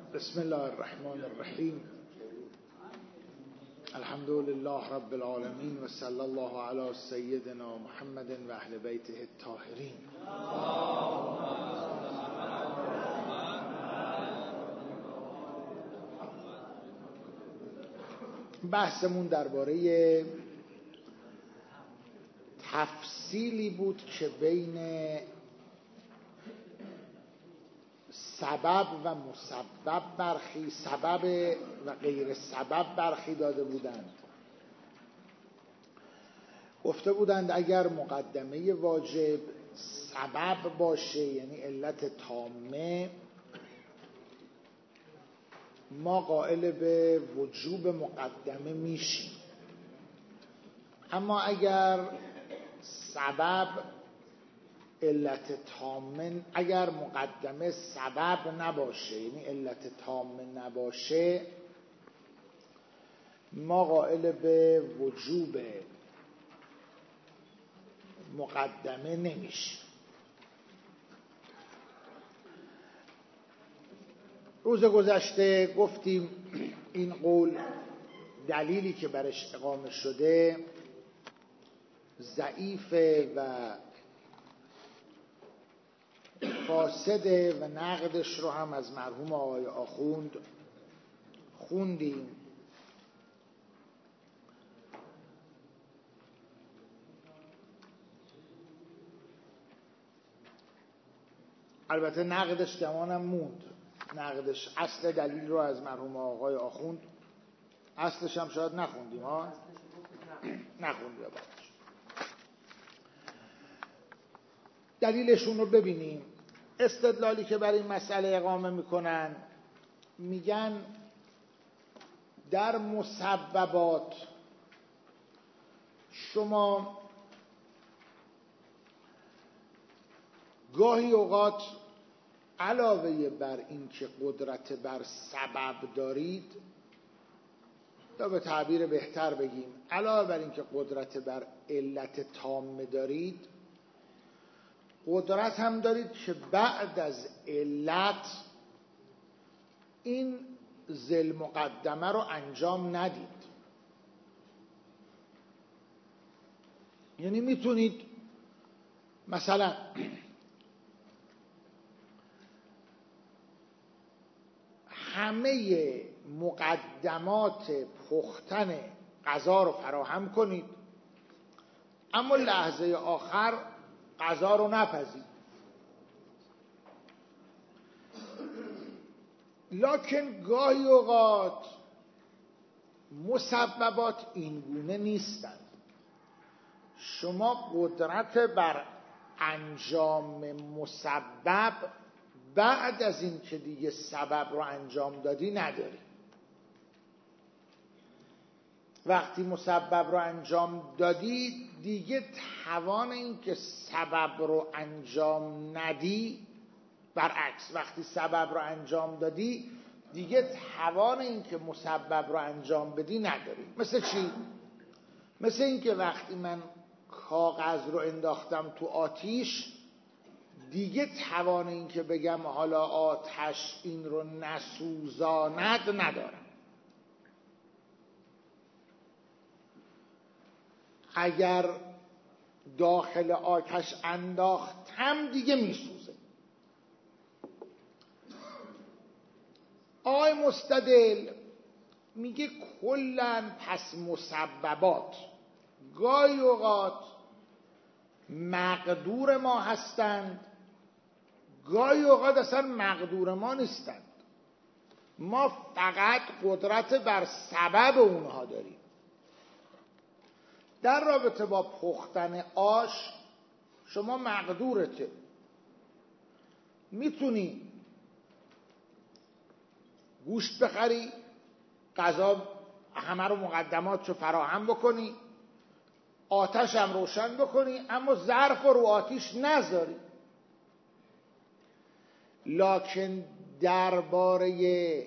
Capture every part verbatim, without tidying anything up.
بسم الله الرحمن الرحیم. الحمد لله رب العالمین و صلی الله علی سیدنا محمد و اهل بیته الطاهرین. بحثمون درباره تفصیلی بود که بین سبب و مسبب برخی سبب و غیر سبب برخی داده بودند. گفته بودند اگر مقدمه واجب سبب باشه، یعنی علت تامه، ما قائل به وجوب مقدمه میشیم. اما اگر سبب علت تامه، اگر مقدمه سبب نباشه، یعنی علت تامه نباشه، ما قائل به وجوب مقدمه نمیشیم. روز گذشته گفتیم این قول دلیلی که برش اقامه شده ضعیفه و فاسده و نقدش رو هم از مرحوم آقای آخوند خوندیم. البته نقدش گمانم موند، نقدش اصل دلیل رو از مرحوم آقای آخوند، اصلش هم شاید نخوندیم ها نخوندیم باید. دلیلشون رو ببینیم. استدلالی که برای این مسئله اقامه میکنن، میگن در مسببات شما گاهی اوقات علاوه بر این که قدرت بر سبب دارید، یا به تعبیر بهتر بگیم علاوه بر این که قدرت بر علت تامه دارید، قدرت هم دارید که بعد از علت این ذل مقدمه رو انجام ندید. یعنی میتونید مثلا همه مقدمات پختن غذا رو فراهم کنید، اما لحظه آخر غذا رو نپزید. لکن گاهی اوقات مسببات این گونه نیستند. شما قدرت بر انجام مسبب بعد از این که دیگه سبب رو انجام دادی نداری. وقتی مسبب رو انجام دادی دیگه توان این که سبب رو انجام ندی، برعکس وقتی سبب رو انجام دادی دیگه توان این که مسبب رو انجام بدی نداری. مثل چی؟ مثل این که وقتی من کاغذ رو انداختم تو آتیش دیگه توان این که بگم حالا آتش این رو نسوزاند ندارم. اگر داخل آتش انداختم دیگه میسوزه. آقای مستدل میگه کلن پس مسببات گاهی اوقات مقدور ما هستند، گاهی اوقات اصلا مقدور ما نیستند. ما فقط قدرت بر سبب اونها داریم. در رابطه با پختن آش شما مقدورته، میتونی گوشت بخری، غذا همه رو مقدماتشو فراهم بکنی، آتش هم روشن بکنی، اما ظرف رو آتیش نذاری. لکن درباره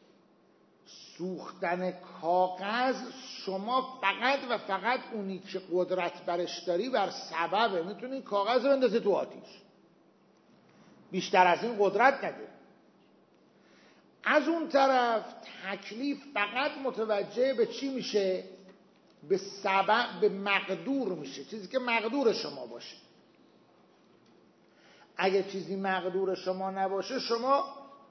سوختن کاغذ شما فقط و فقط اونی که قدرت برش داری بر سببه. میتونی کاغذ رو بندازی تو آتیش، بیشتر از این قدرت نداری. از اون طرف تکلیف فقط متوجه به چی میشه؟ به سبب، به مقدور میشه، چیزی که مقدور شما باشه. اگه چیزی مقدور شما نباشه، شما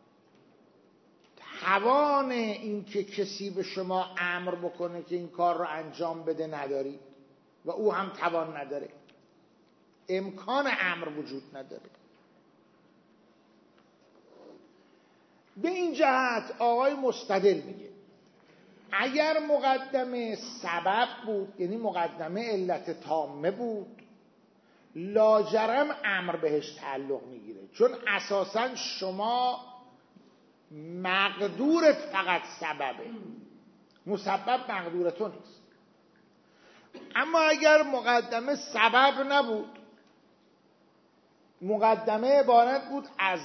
توان این که کسی به شما امر بکنه که این کار رو انجام بده نداری و او هم توان نداره، امکان امر وجود نداره. به این جهت آقای مستدل میگه اگر مقدمه سبب بود، یعنی مقدمه علت تامه بود، لاجرم امر بهش تعلق میگیره، چون اساساً شما مقدورت فقط سببه، مسبب مقدور تو نیست. اما اگر مقدمه سبب نبود، مقدمه عبارت بود از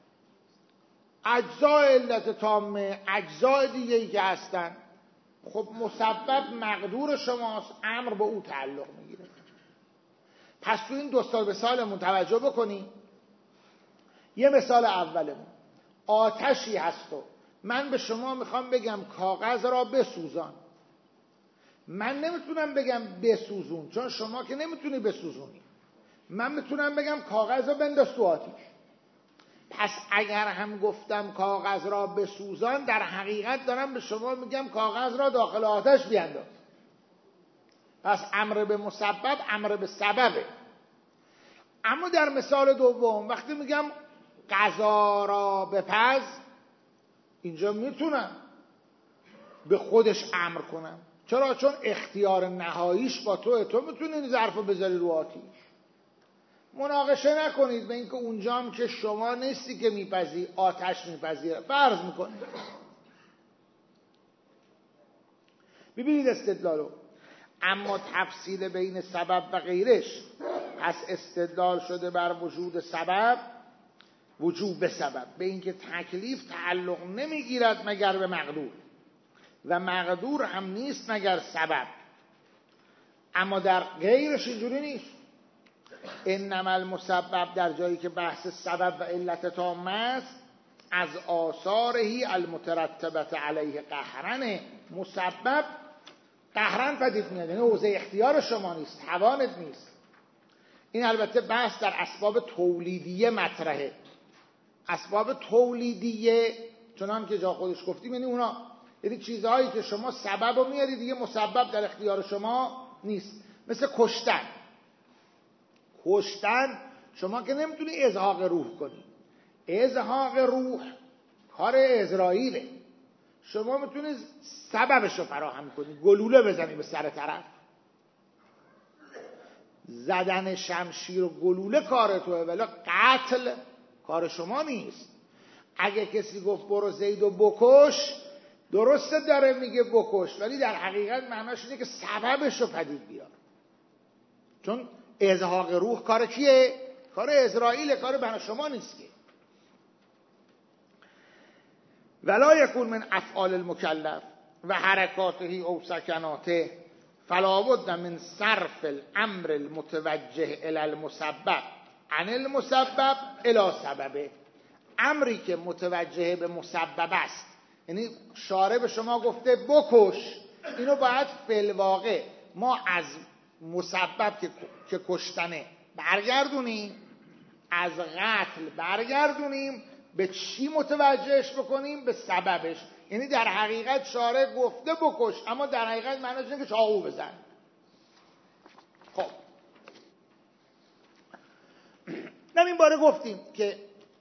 اجزای علت تامه، اجزای دیگه‌ای که هستن، خب مسبب مقدور شماست، امر به او تعلق میگیره. پس تو این دو سال به سالمون توجه بکنی. یه مثال اولمون آتشی هست و من به شما میخوام بگم کاغذ را بسوزان. من نمیتونم بگم بسوزون، چون شما که نمیتونی بسوزونی. من میتونم بگم کاغذ را بنداز تو آتیش. پس اگر هم گفتم کاغذ را بسوزان، در حقیقت دارم به شما میگم کاغذ را داخل آتش بینداز. پس امر به مسبب امر به سببه. اما در مثال دوم وقتی میگم غذا را بپز، اینجا میتونم به خودش امر کنم. چرا؟ چون اختیار نهاییش با توه. تو میتونی این ظرف رو بذاری رو آتیش. مناقشه نکنید به اینکه اونجا هم که شما نیستی که میپذی، آتش میپذیره. فرض میکنید. ببینید استدلالو. اما تفصیل بین سبب و غیرش، پس استدلال شده بر وجود سبب، وجوب سبب، به اینکه تکلیف تعلق نمیگیرد مگر به مقدور و مقدور هم نیست مگر سبب. اما در غیرش اینجوری نیست. انما المسبب، در جایی که بحث سبب و علت تامه است، از آثارهی المترتبت علیه قهرن، مسبب قهرن پدید میاد، یعنی حوزه اختیار شما نیست، توانت نیست. این البته بحث در اسباب تولیدیه مطرحه. اسباب تولیدیه چنان که جا خودش گفتیم، یعنی اونا، یعنی چیزهایی که شما سبب رو میاری دیگه مسبب در اختیار شما نیست. مثل کشتن. کشتن شما که نمیتونی ازهاق روح کنی. ازهاق روح کار اسرائیله. شما میتونی سببش رو فراهم کنی، گلوله بزنی به سر طرف. زدن شمشیر و گلوله کار توه، ولی قتل کار شما نیست. اگه کسی گفت برو زیدو بکش، درسته داره میگه بکش، ولی در حقیقت معناش اینه که سببش رو پدید بیار. چون ازهاق روح کار کیه؟ کار اسرائیل، کار بنا شما نیست که. ولا یکون من افعال المکلف و حرکاته او سکناته فلا بد من صرف الامر المتوجه الی المسبب عن المسبب الی سببه. امری که متوجه به مسبب است، یعنی شارع به شما گفته بکش، اینو باید فی الواقع ما از مسبب که, که کشتنه برگردونیم، از قتل برگردونیم، به چی متوجهش بکنیم؟ به سببش. یعنی در حقیقت شارع گفته بکش، اما در حقیقت معنیش اینه که چاقو بزن. خب در این باره گفتیم که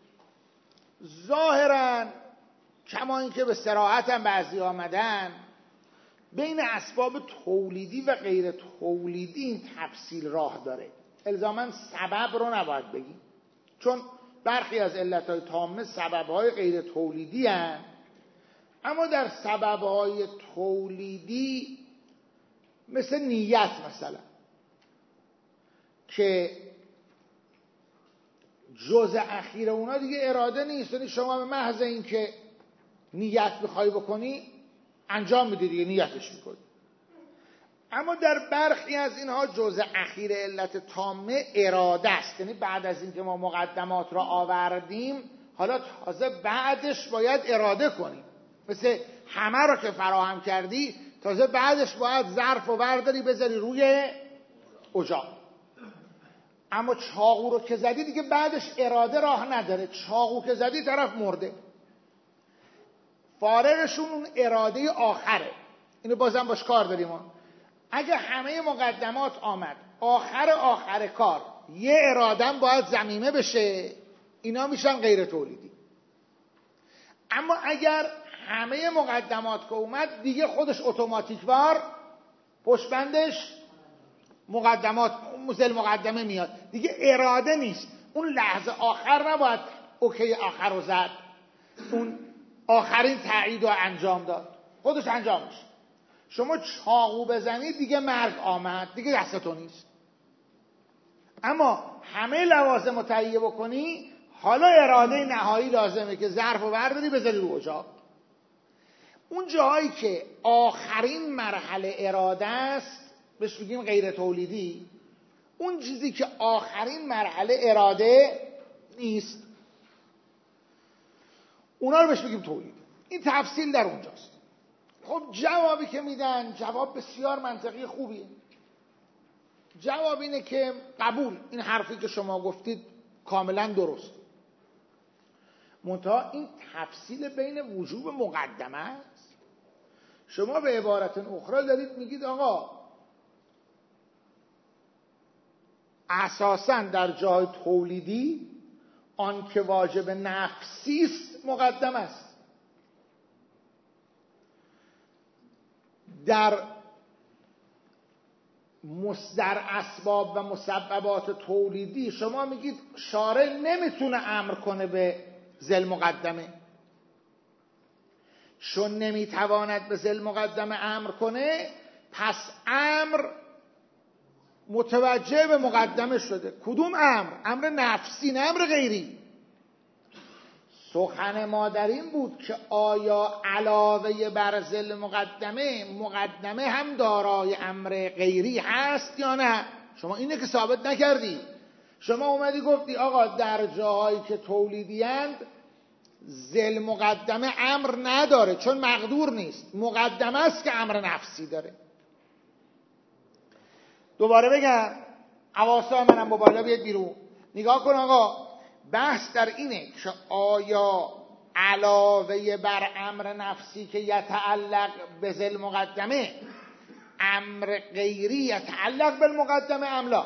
ظاهراً کما این که به صراحت هم بعضی آمدن، بین اسباب تولیدی و غیر تولیدی این تفصیل راه داره. الزاماً سبب رو نباید بگیم، چون برخی از علتهای تامه سببهای غیر تولیدی هستند. اما در سببهای تولیدی مثل نیت مثلا، که جزء اخیر اونا دیگه اراده نیست، یعنی شما به محض این که نیت بخوای بکنی انجام میدی دیگه، نیتش میکنی. اما در برخی از اینها جزء اخیر علت تامه اراده است، یعنی بعد از اینکه ما مقدمات را آوردیم حالا تازه بعدش باید اراده کنی، مثل همه رو که فراهم کردی تازه بعدش باید ظرف و برداری بذاری روی اجاق. اما چاقو رو که زدی دیگه بعدش اراده راه نداره، چاقو که زدی طرف مرده. فارغشون اون اراده آخره. اینو بازم باش کار داریم. اگه همه مقدمات آمد آخر آخر کار یه ارادم باید ضمیمه بشه، اینا میشن غیر تولیدی. اما اگر همه مقدمات که اومد دیگه خودش اتوماتیک وار پشت بندش مقدمات مزل مقدمه میاد، دیگه اراده نیست. اون لحظه آخر نباید اوکی آخر رو زد، اون آخرین تایید رو انجام داد، خودش انجام میشه. شما چاقو بزنید دیگه مرگ آمد، دیگه دستتون نیست. اما همه لوازم رو تهیه بکنی، حالا اراده نهایی لازمه که ظرف رو برداری بذاری رو اجاق. اون جاهایی که آخرین مرحله اراده است بهش میگیم غیر تولیدی. اون چیزی که آخرین مرحله اراده نیست اونا رو بهش میگیم تولیدی. این تفصیل در اونجاست. خب جوابی که میدن جواب بسیار منطقی خوبیه. جواب اینه که قبول، این حرفی که شما گفتید کاملا درست، منتها این تفصیل بین وجوب مقدمه است. شما به عبارت اخرى دارید میگید آقا اساساً در جای تولیدی آن که واجب نفسی است مقدم است. در مصدر اسباب و مسببات تولیدی شما میگید شارع نمیتونه امر کنه به ذل مقدمه، چون نمیتواند به ذل مقدمه امر کنه پس امر متوجه به مقدمه شده. کدوم امر؟ امر نفسی، نه امر غیری. سخن ما در این بود که آیا علاوه بر ذل مقدمه مقدمه هم دارای امر غیری هست یا نه؟ شما اینه که ثابت نکردی. شما اومدی گفتی آقا در جاهایی که تولیدیند ذل مقدمه امر نداره چون مقدور نیست، مقدمه است که امر نفسی داره. دوباره بگم حواسا منم با بالا بیاد بیرون. نگاه کن آقا، بحث در اینه که آیا علاوه بر امر نفسی که یتعلق به ذل مقدمه امر غیری یتعلق بالمقدمه ام لا.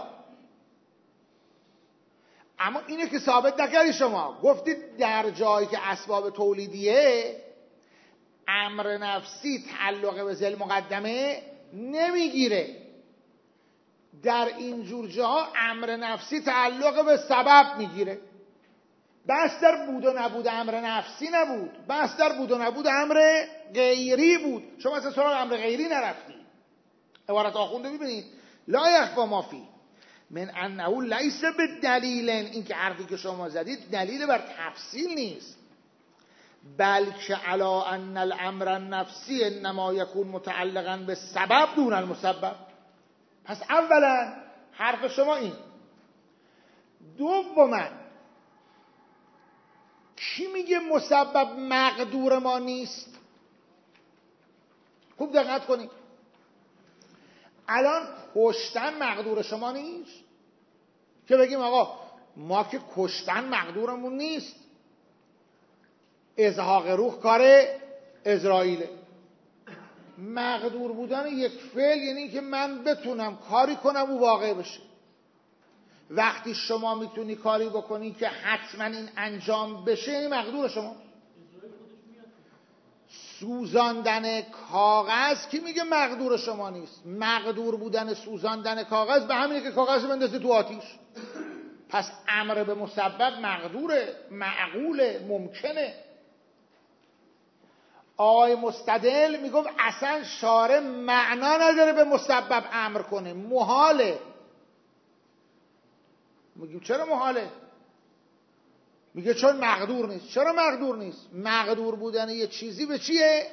اما اینه که ثابت نکردی. شما گفتید در جایی که اسباب تولیدیه امر نفسی تعلق به ذل مقدمه نمیگیره، در این جور جاها امر نفسی تعلق به سبب میگیره. بحث در بود و نبود امر نفسی نبود، بحث در بود و نبود امر غیری بود. شما اصلا سراغ امر غیری نرفتی. عبارت آخونده ببینید، لا یخفی ما فی من انه لیس بدلیل، این که حرفی که شما زدید دلیل بر تفصیل نیست، بلکه علا ان الامر النفسی انما یکون متعلقا به سبب دون المسبب. پس اولا حرف شما این. دوما کی میگه مسبب مقدور ما نیست؟ خوب دقت کنید. الان کشتن مقدور شما نیست که بگیم آقا ما که کشتن مقدورمون نیست، ازحاق روح کار اسرائیله. مقدور بودن یک فعل یعنی که من بتونم کاری کنم او واقع بشه. وقتی شما میتونی کاری بکنی که حتما این انجام بشه این مقدور شما. سوزاندن کاغذ کی میگه مقدور شما نیست؟ مقدور بودن سوزاندن کاغذ به همینه که کاغذ بندازی تو آتیش. پس امر به مسبب مقدوره، معقوله، ممکنه. آقای مستدل میگفت اصلا شارع معنا نداره به مسبب امر کنه، محاله. میگیم چرا محاله؟ میگه چون مقدور نیست. چرا مقدور نیست؟ مقدور بودن یه چیزی به چیه؟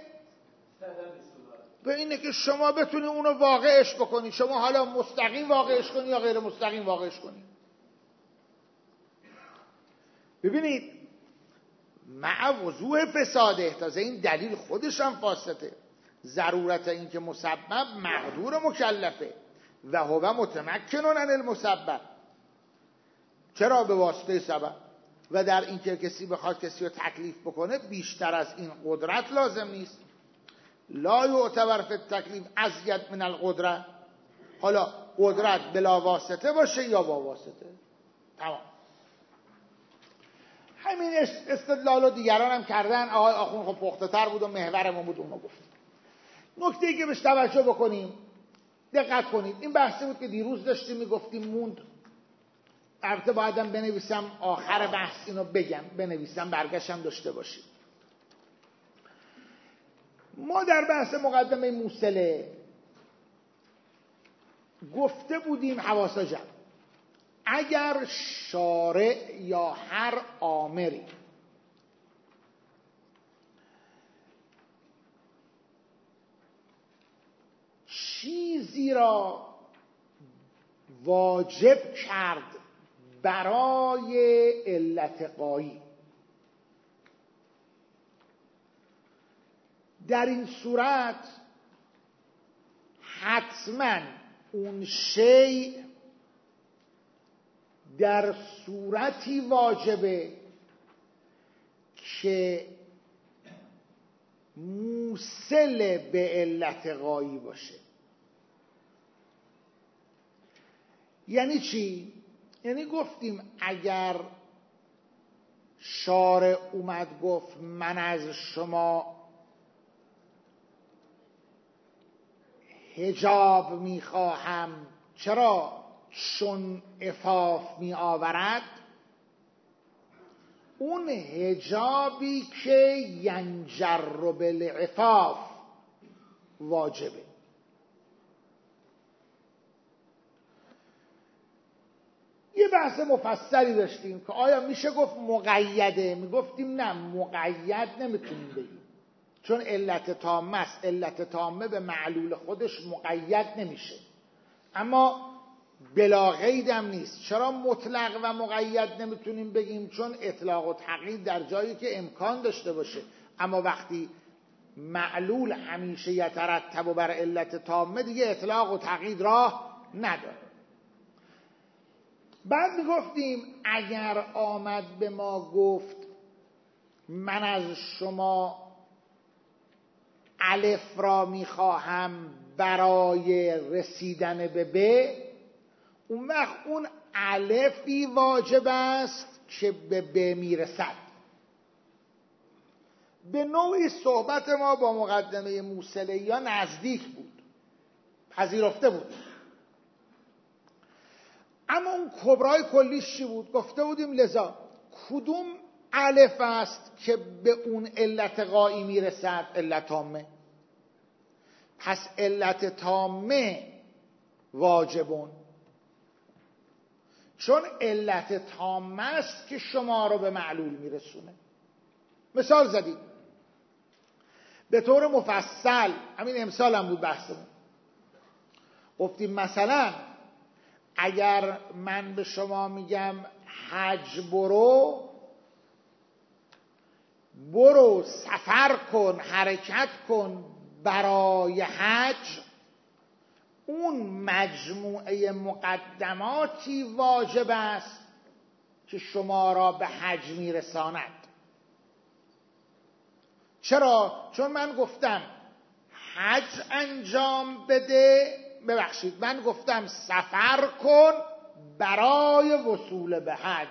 به اینه که شما بتونی اونو واقعش بکنی. شما حالا مستقیم واقعش کنی یا غیر مستقیم واقعش کنی. ببینید مع وضوح فساده، تازه این دلیل خودش هم فاسده، ضرورت این که مسبب مقدور مکلفه و هو متمکنون عن المسبب، چرا به واسطه سبب، و در این که کسی بخواد کسی رو تکلیف بکنه بیشتر از این قدرت لازم نیست. لا یعتبر فی التکلیف ازید من القدرت، حالا قدرت بلا واسطه باشه یا با واسطه، تمام. همین استدلال رو دیگران هم کردن. آقای آخوند خب پخته تر بود و محورمون بود، اونو گفت. نکته ای که بهش توجه بکنیم، دقت کنید، این بحثی بود که دیروز داشتیم میگفتیم موند. البته بایدم بنویسم آخر بحث اینو بگم، بنویسم برگشتم داشته باشیم. ما در بحث مقدمه موصله گفته بودیم حواسا جمع، اگر شارع یا هر آمری چیزی را واجب کرد برای علت غایی، در این صورت حتما اون شی در صورتی واجبه که موصل به علت غایی باشه. یعنی چی؟ یعنی گفتیم اگر شارع اومد گفت من از شما حجاب میخواهم، چرا؟ چون عفاف می آورد، اون حجابی که ینجر بالعفاف واجبه. یه بحث مفصلی داشتیم که آیا میشه گفت مقیده؟ میگفتیم نه، مقید نمیتونیم بگیم، چون علت تامه است. علت تامه به معلول خودش مقید نمیشه، اما بلا قیدم نیست. چرا مطلق و مقید نمیتونیم بگیم؟ چون اطلاق و تقیید در جایی که امکان داشته باشه، اما وقتی معلول همیشه یترتب بر علت تامه دیگه اطلاق و تقیید راه نداره. بعد میگفتیم اگر آمد به ما گفت من از شما الف را میخواهم برای رسیدن به ب، اون وقت اون الفی واجب است که به ب میرسد. به نوعی صحبت ما با مقدمه موصله یا نزدیک بود، پذیرفته بود. اما اون کبرای کلیش چی بود؟ گفته بودیم لذا کدوم الف است که به اون علت غایی میرسد؟ علت تامه. پس علت تامه واجبون، چون علت تامه است که شما رو به معلول میرسونه. مثال زدیم به طور مفصل، همین امثال هم بود بحثمون. گفتیم مثلا اگر من به شما میگم حج برو، برو سفر کن، حرکت کن برای حج، اون مجموعه مقدماتی واجب است که شما را به حج میرساند. چرا؟ چون من گفتم حج انجام بده، ببخشید من گفتم سفر کن برای وصول به حج،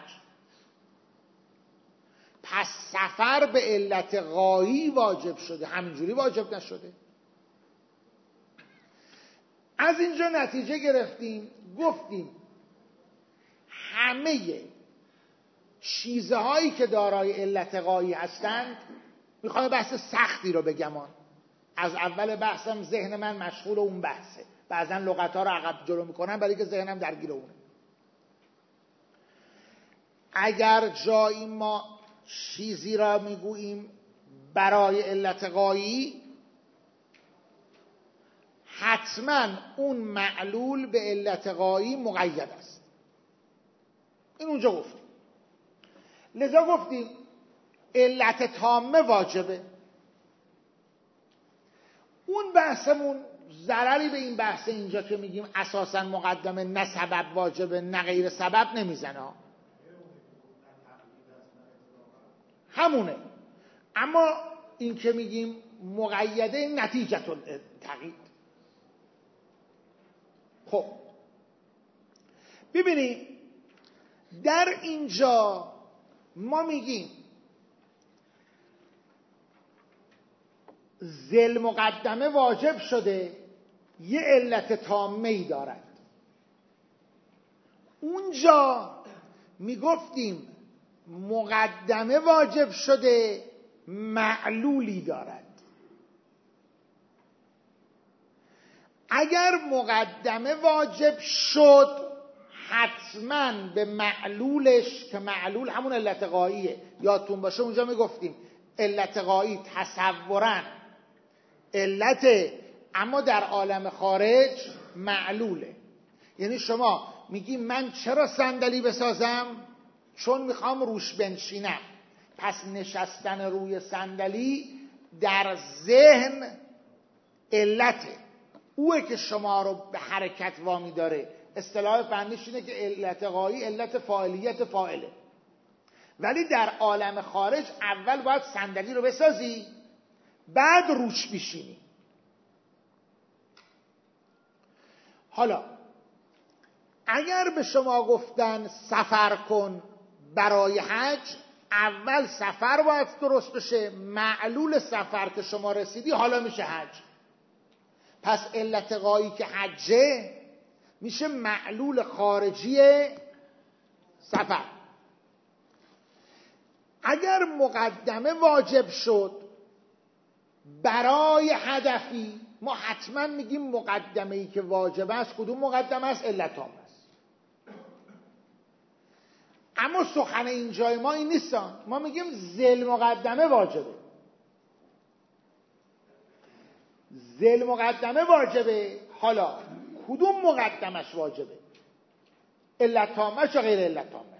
پس سفر به علت غایی واجب شده، همینجوری واجب نشده. از اینجا نتیجه گرفتیم، گفتیم همه چیزهایی که دارای علت غایی هستند، میخوام بحث سختی رو بگم، از اول بحثم ذهن من مشغول اون بحثه، بعضا لغت‌ها رو عقب جلو میکنم برای که ذهنم درگیر اونه. اگر جایی ما چیزی را میگوییم برای علت غایی، حتما اون معلول به علت غایی مقید است. این اونجا گفتیم. لذا گفتیم علت تامه واجبه. اون بحثمون ضرری به این بحث اینجا که میگیم اساسا مقدمه نه سبب واجبه نه غیر سبب نمیزنه، همونه. اما این که میگیم مقیده نتیجه التقیید. خب ببینید در اینجا ما میگیم ذل مقدمه واجب شده، یه علت تامه ای دارد. اونجا میگفتیم مقدمه واجب شده معلولی دارد. اگر مقدمه واجب شد حتما به معلولش، که معلول همون علت غاییه، یادتون باشه اونجا میگفتیم علت غایی تصورا علت، اما در عالم خارج معلوله. یعنی شما میگی من چرا صندلی بسازم؟ چون میخوام روش بنشینم. پس نشستن روی صندلی در ذهن علته، اوه که شما رو به حرکت وامی داره. اصطلاح فنیش اینه که علت غایی علت فاعلیت فاعله. ولی در عالم خارج اول باید صندلی رو بسازی بعد روش بشینی. حالا اگر به شما گفتن سفر کن برای حج، اول سفر باید درست بشه، معلول سفر که شما رسیدی حالا میشه حج. پس علت غایی که حجه میشه معلول خارجی سفر. اگر مقدمه واجب شد برای هدفی، ما حتما میگیم مقدمه ای که واجب است کدوم مقدمه است؟ علت تام است. اما سخن اینجای ما این نیستن. ما میگیم ذل مقدمه واجبه. ذل مقدمه واجبه. حالا کدوم مقدمش واجبه؟ علت تامش یا غیر علت تامش؟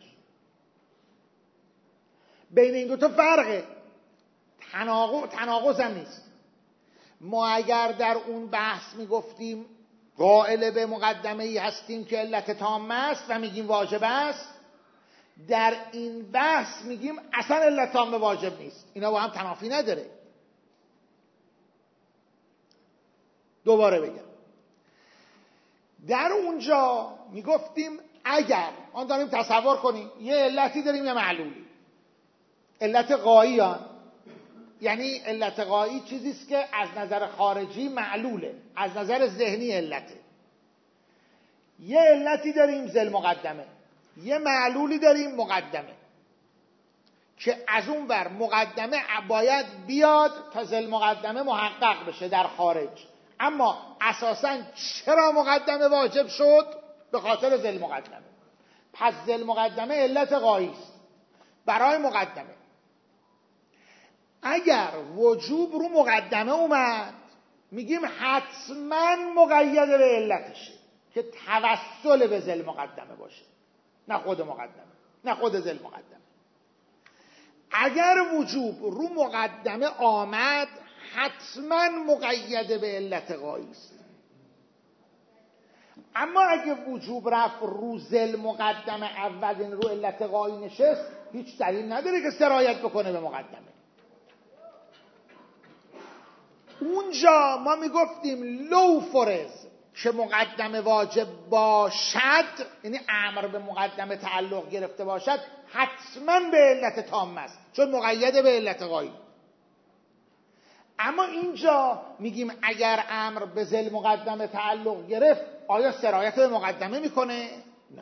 بین این دوتا فرقه، تناقض تناقض هم نیست. ما اگر در اون بحث میگفتیم قائل به مقدمه ای هستیم که علت تامه است و میگیم واجب است، در این بحث میگیم اصلا علت تامه واجب نیست. اینا با هم تنافی نداره. دوباره بگم، در اونجا میگفتیم اگر آن داریم تصور کنیم یه علتی داریم یه معلولی. علت غایی آن یعنی علت غایی چیزیست که از نظر خارجی معلوله، از نظر ذهنی علته. یه علتی داریم ذل مقدمه، یه معلولی داریم مقدمه، که از اون ور مقدمه باید بیاد تا ذل مقدمه محقق بشه در خارج. اما اساساً چرا مقدمه واجب شد؟ به خاطر ذل مقدمه. پس ذل مقدمه علت غایی است برای مقدمه. اگر وجوب رو مقدمه اومد میگیم حتما مقید به علتشه که توسل به ذل مقدمه باشه، نه خود مقدمه، نه خود ذل مقدمه. اگر وجوب رو مقدمه آمد حتما مقید به علت غایی است. اما اگه وجوب رفت رو ذل مقدمه اول، این رو علت غایی نشست، هیچ دلیل نداره که سرایت بکنه به مقدمه. اونجا ما میگفتیم لو فرض که مقدمه واجب باشد، یعنی امر به مقدمه تعلق گرفته باشد، حتما به علت تامه است چون مقید به علت غایی. اما اینجا میگیم اگر امر به ذل مقدمه تعلق گرفت آیا سرایت به مقدمه میکنه؟ نه.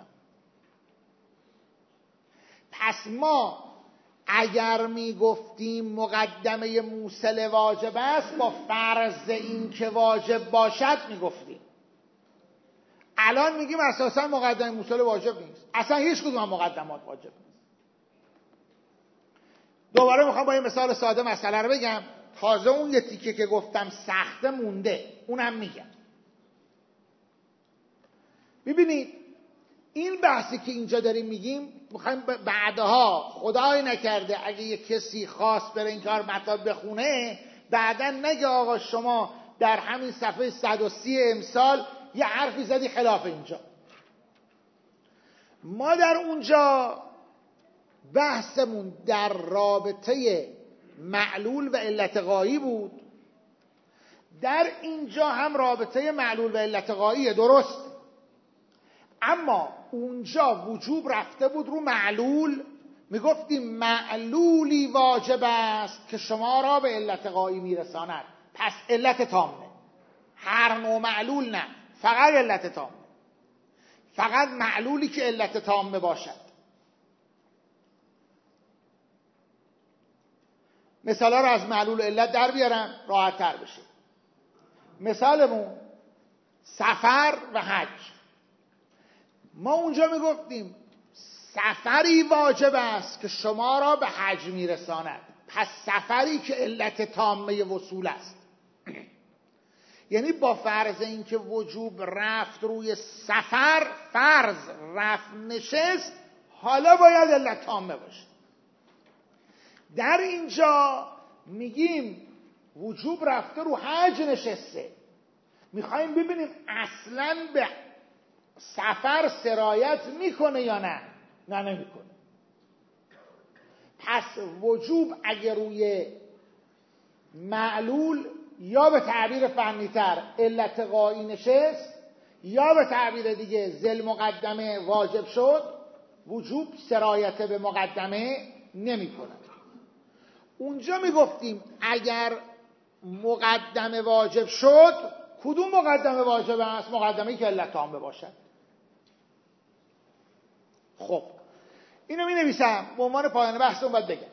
پس ما اگر میگفتیم مقدمه موصل واجب است با فرض این که واجب باشد میگفتیم. الان میگیم اساسا مقدمه موصل واجب نیست، اصلا هیچ کدوم مقدمات واجب نیست. دوباره میخوام با این مثال ساده مسئله رو بگم، تازه اون یه تیکه که گفتم سخته مونده اونم میگم. ببینید این بحثی که اینجا داریم میگیم میخوایم بعدها خدای نکرده اگه یه کسی خواست بره این کار مطلب بخونه بعدا نگه آقا شما در همین صفحه صد و سی امسال یه حرفی زدی خلاف اینجا. ما در اونجا بحثمون در رابطه معلول و علت غایی بود، در اینجا هم رابطه معلول و علت غاییه، درست، اما اونجا وجوب رفته بود رو معلول، میگفتیم معلولی واجب است که شما را به علت غایی میرساند، پس علت تامه، هر نوع معلول نه، فقط علت تامه، فقط معلولی که علت تامه باشد. مثالا رو از معلول علت در بیارم راحت تر بشه. مثالمون سفر و حج. ما اونجا میگفتیم سفری واجب است که شما را به حج میرساند، پس سفری که علت تامه وصول است. یعنی با فرض اینکه وجوب رفت روی سفر، فرض رفت نشست، حالا باید علت تامه باشه. در اینجا میگیم وجوب رفته رو حج نشسته، میخوایم ببینیم اصلا به سفر سرایت میکنه یا نه؟ نه نمیکنه. پس وجوب اگر روی معلول یا به تعبیر فنی‌تر علت غایی نشست یا به تعبیر دیگه ذل مقدمه واجب شد، وجوب سرایت به مقدمه نمیکنه. اونجا میگفتیم اگر مقدمه واجب شد، کدوم مقدمه واجب است؟ مقدمه‌ای که علت تامه باشد. خب اینو می نویسم به عنوان پایان بحثم باید بگم.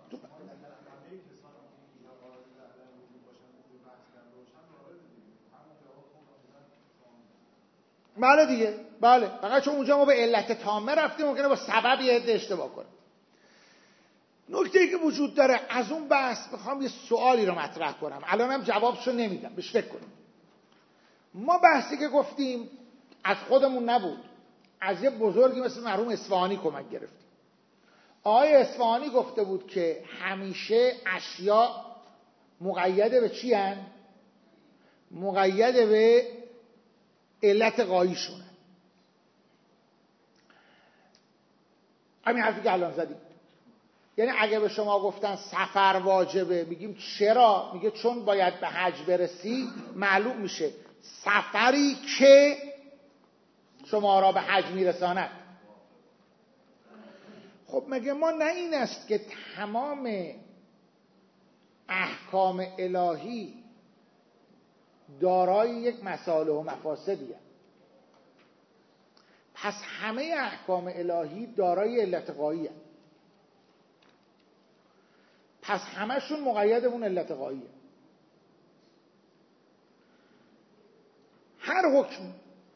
بله دیگه، بله، فقط چون اونجا ما به علت تامه رفتیم ممکنه با سبب یه عده اشتباه کنیم. نکته‌ای که وجود داره از اون بحث میخوام یه سوالی رو مطرح کنم، الانم جوابشو نمیدم، بهش فکر کنیم. ما بحثی که گفتیم از خودمون نبود، از یه بزرگی مثل مرحوم اصفهانی کمک گرفتیم. آقای اصفهانی گفته بود که همیشه اشیاء مقید به چی هن؟ مقید به علت غاییشونه. همین حرفی که الان زدیم. یعنی اگه به شما گفتن سفر واجبه، میگیم چرا؟ میگه چون باید به حج برسی، معلوم میشه سفری که شما را به حج میرساند. خب مگه ما نه این است که تمام احکام الهی دارای یک مصالح و مفاسدی هست؟ پس همه احکام الهی دارای علت غایی هست. پس همشون مقید اون علت غاییه. هر حکم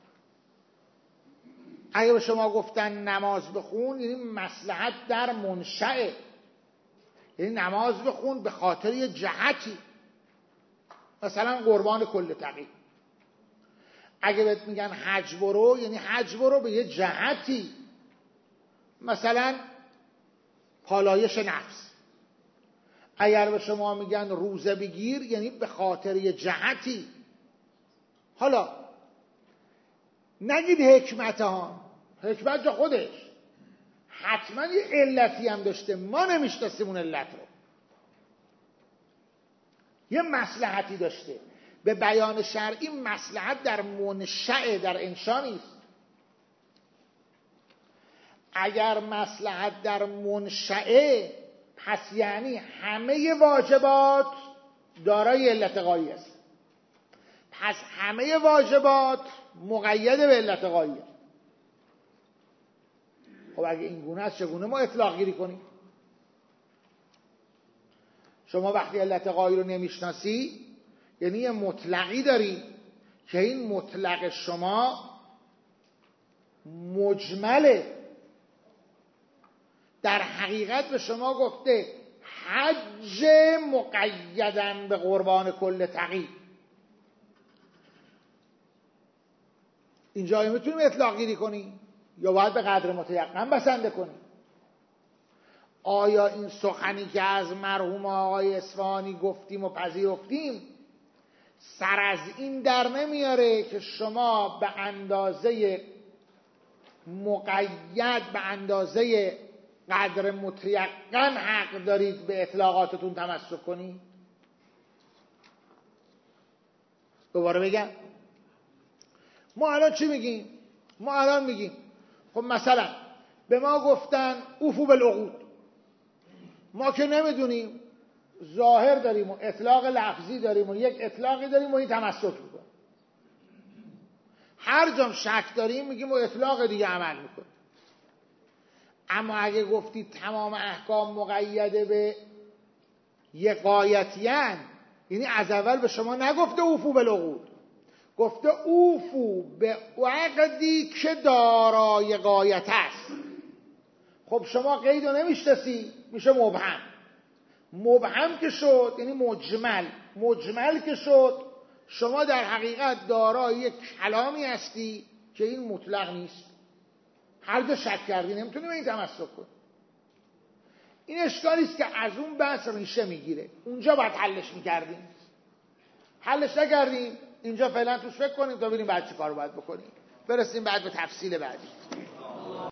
اگه به شما گفتن نماز بخون، یعنی مصلحت در منشأ، یعنی نماز بخون به خاطر یه جهتی، مثلا قربان کل تقی. اگه بهت میگن حج برو، یعنی حج برو به یه جهتی، مثلا پالایش نفس. اگر به شما میگن روزه بگیر، یعنی به خاطر یه جهتی. حالا نگید حکمت ها، حکمت جا خودش حتما یه علتی هم داشته، ما نمیشناسیم اون علت رو. یه مصلحتی داشته. به بیان شرعی مصلحت در منشأ، در انشا نیست. اگر مصلحت در منشأ، پس یعنی همه واجبات دارای علت غایی است. پس همه واجبات مقید به علت غایی است. خب اگه این گونه است چگونه ما اطلاق گیری کنیم؟ شما وقتی علت غایی رو نمیشناسی، یعنی یه مطلقی داری که این مطلق شما مجمله، در حقیقت به شما گفته حج مقیدن به قربان کل تقی. اینجا میتونیم اطلاق گیری کنیم؟ یا باید به قدر متیقن بسنده کنی؟ آیا این سخنی که از مرحوم آقای اصفهانی گفتیم و پذیرفتیم سر از این در نمیاره که شما به اندازه مقید، به اندازه قدر متیقن حق دارید به اطلاقاتتون تمسک کنید؟ دوباره بگم، ما الان چی میگیم؟ ما الان میگیم خب مثلا به ما گفتن اوفو بالعقود، ما که نمیدونیم، ظاهر داریم و اطلاق لفظی داریم و یک اطلاقی داریم و این تمسک میکنیم. هر جام شک داریم میگیم و اطلاق دیگه عمل میکنیم. اما اگه گفتی تمام احکام مقیده به یه قایتین، یعنی از اول به شما نگفته اوفو بالعقود، گفته اوفو به عقدی که دارای قایت است. خب شما قید رو نمیشناسی، میشه مبهم. مبهم که شد یعنی مجمل. مجمل که شد شما در حقیقت دارای یک کلامی هستی که این مطلق نیست. هر جا شک کردی نمیتونی به این تمسک کنی. این اشکالی است که از اون بحث ریشه میگیره. اونجا باید حلش میکردیم، حلش نکردیم. اینجا فعلا توش فکر کنیم تا ببینیم بعد چی کار باید بکنیم، برسیم بعد به تفصیل بعدی.